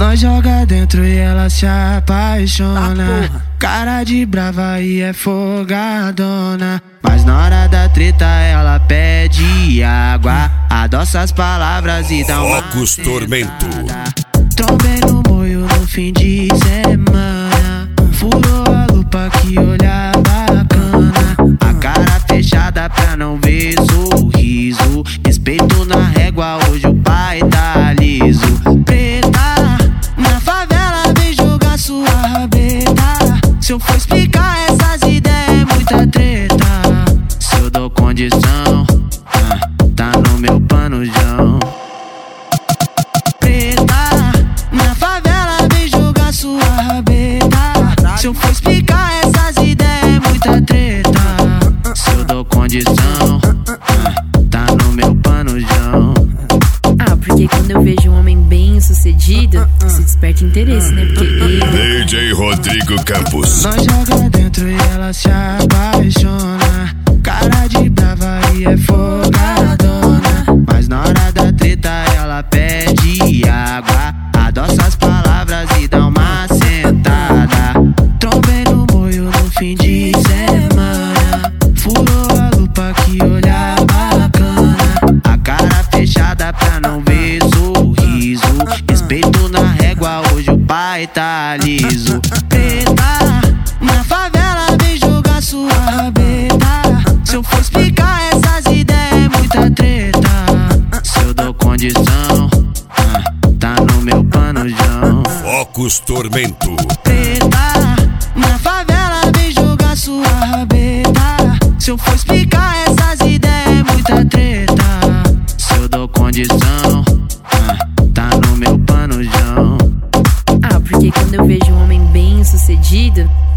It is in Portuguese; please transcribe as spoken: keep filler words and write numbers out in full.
Nós joga dentro e ela se apaixona. Cara de brava e é folgadona. Mas na hora da treta ela pede água. Adoça as palavras e dá uma Focus Tormento. Trombei no moio no fim de semana. Furou a lupa, que olhar bacana. A cara fechada pra não ver sorriso. Respeito na régua, hoje o pai tá liso. Preta, na favela vem jogar sua rabeta. Se eu for explicar essas ideias é muita treta. Se eu dou condição, ah, tá no meu panojão. Preta, na favela vem jogar sua rabeta. Se eu for explicar essas ideias é muita treta. Se eu dou condição, ah, tá no meu panojão. Ah, porque quando eu vejo um homem bem sucedido, se desperta interesse, né? Porque ele... D J Rodrigo Campos. Nós joga dentro e ela se apaixona. Cara de brava e é folgadona. Mas na hora da treta ela pede água. Adoça as palavras e dá uma sentada. Trombei no moio no fim de semana. Furou a lupa, que olhar bacana. A cara fechada pra não ver sorriso. Respeito na régua, hoje o pai tá liso. Preta, na favela vem jogar sua rabeta. Se eu for explicar essas ideias é muita treta. Se eu dou condição, ah, tá no meu panojão. Focus Tormento. Preta, na favela vem jogar sua rabeta. Se eu for explicar essas ideias é muita treta. Se eu dou condição, ah, tá no meu panojão. Ah, porque quando eu vejo um homem bem sucedido,